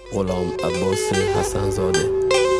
غلام عباس حسن زاده.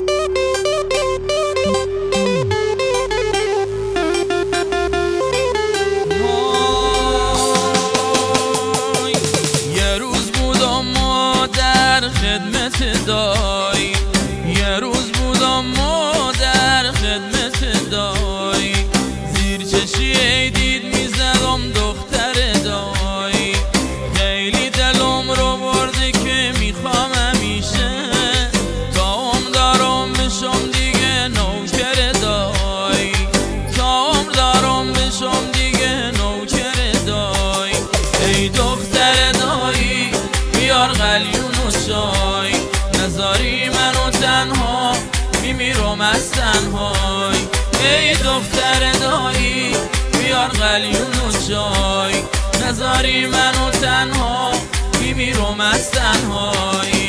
یه روز بودم ما در خدمت دایی، یه روز بودم ما در خدمت دایی، زیر چشی عیدید میزدم دختر دایی، خیلی دلم رو برده که میخوام همیشه تا عمر دارم بشم دیگه نوکر دایی، تا عمر دارم بشم دیگه نوکر دایی. ای دختر دایی بیار قلیون و چای، نذاری منو تنها میمیرم از تنهایی. ای دختر دایی بیار قلیون و چای، نذاری منو تنها میمیرم از تنهایی.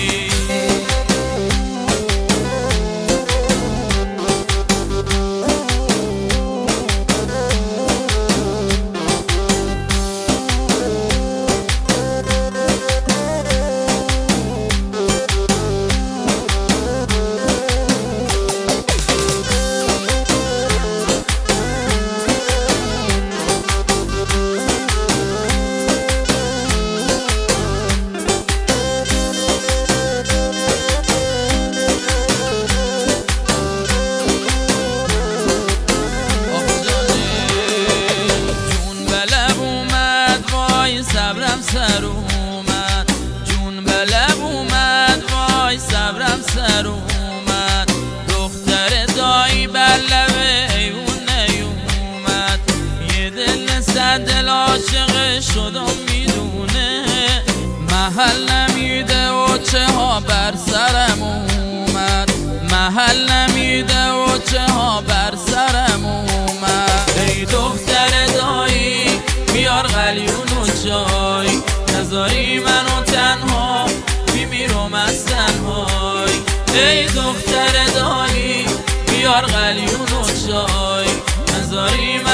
صبرم سر اومد، جون به لب اومد، وای صبرم سر اومد. دختر دایی بر لب ایوون نیومد، یه دل صد دل عاشق شدم میدونه، محل نمیده و چه ها بر سرم اومد، محل نمیده و چه ها بر سرم اومد. ای دختر دایی بیار قلیون و چای، نذاری منو تنها میمیرم از تنهایی. ای دختر دایی بیار قلیون و چای، نذاری